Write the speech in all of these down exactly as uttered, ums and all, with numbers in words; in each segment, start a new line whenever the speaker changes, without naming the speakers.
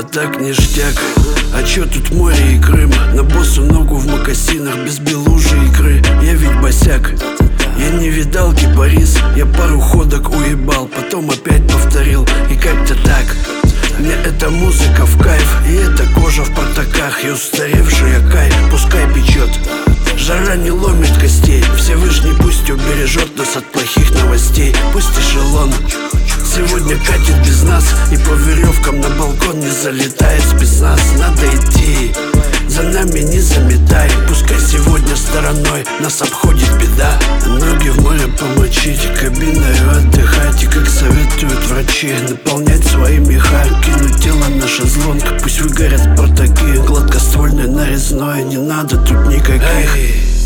так ништяк. А чё тут море и Крым? На босу ногу в мокасинах, без белужи икры. Я ведь босяк, я не видал кипарис. Я пару ходок уебал, потом опять повторил. И как-то так. Мне эта музыка в кайф, и эта кожа в портаках, и устаревшая кайф, пускай печет. Жара не ломит костей, Всевышний пусть убережет нас от плохих новостей. Пусть эшелон сегодня катит без нас, и по веревкам на балкон не залетает спецназ. Надо идти, за нами не заметай. Пускай сегодня стороной нас обходит беда. Ноги в море помочить, кабиною отдыхать. И как советуют врачи, наполнять свои меха. Кинуть тело на шезлонг, пусть выгорят спартаки. Гладкоствольный нарезной, не надо тут никаких.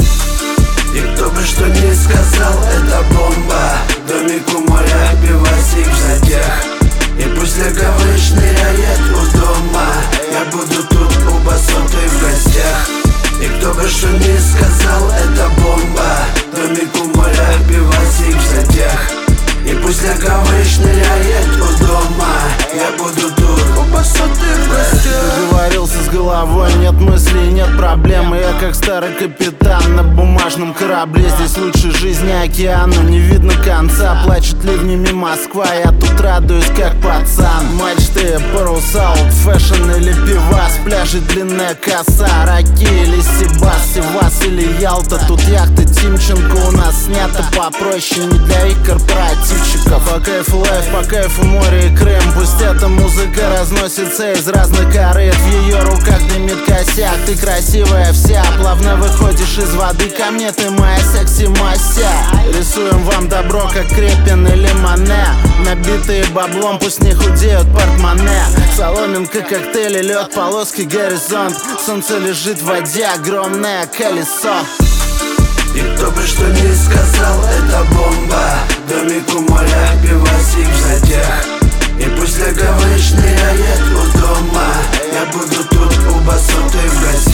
И кто бы что ни сказал, это бомба. Домик у моря, пивасик в затях. И пусть легавыш ныряет у дома, я буду тут у басоты в гостях. И кто бы что ни сказал, это бомба. Домик у моря, пивасик в затях. И пусть легавыш ныряет у дома, я буду тут у басоты в гостях.
Договорился с головой, нет мыслей, нет проблем. Я как старый капитан на бумажном корабле. Здесь лучше жизни океану, не видно конца. Плачет ливнями Москва, я тут радуюсь как пацан. Мачты, паруса, фэшн или пивас. Пляжи, длинная коса, раки или Сибас, Севас или Ялта. Тут яхта Тимченко у нас снята попроще, не для их корпоративчиков. По кайфу лайф, по кайфу море и Крым. Пусть эта музыка разносится из разных корыт. В ее руках дымит косяк. Ты красивая вся, плавно выходишь из воды. Ко мне ты моя секси-мася. Рисуем вам добро, как Крепин или Мане. Набитые баблом, пусть не худеют портмоне. Соломинка, коктейли, лед, полоски, горизонт. Солнце лежит в воде, огромное колесо.
И кто бы что ни сказал, это бомба. Домик у моря, пивасик в затях. И пусть легавыш ныряет у дома, я буду тут у басоты в гостях.